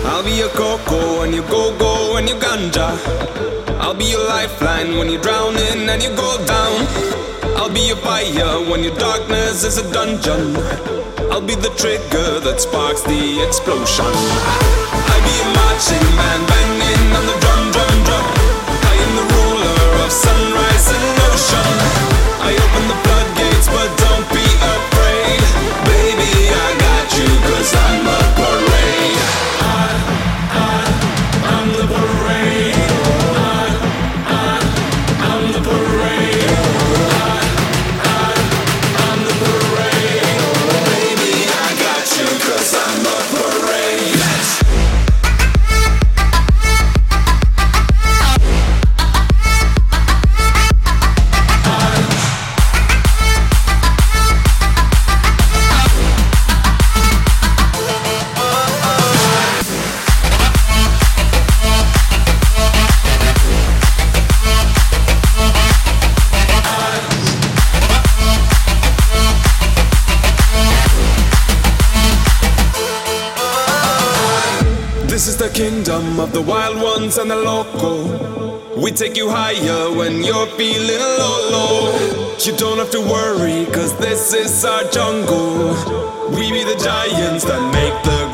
I'll be your cocoa and your go-go and your ganja. I'll be your lifeline when you're drowning and you go down. I'll be your fire when your darkness is a dungeon. I'll be the trigger that sparks the explosion. I'll be a marching band banging on the drum, drum, drum. I am the ruler of sunrise and ocean. I open the floodgates, but don't be afraid. Baby, I got you, 'cause I'm a parade. I'm the parade. I'm the parade. I'm the parade. Baby, I got you, 'cause I'm a parade. This is the kingdom of the wild ones and the local. We take you higher when you're feeling low, low. You don't have to worry, 'cause this is our jungle. We be the giants that make the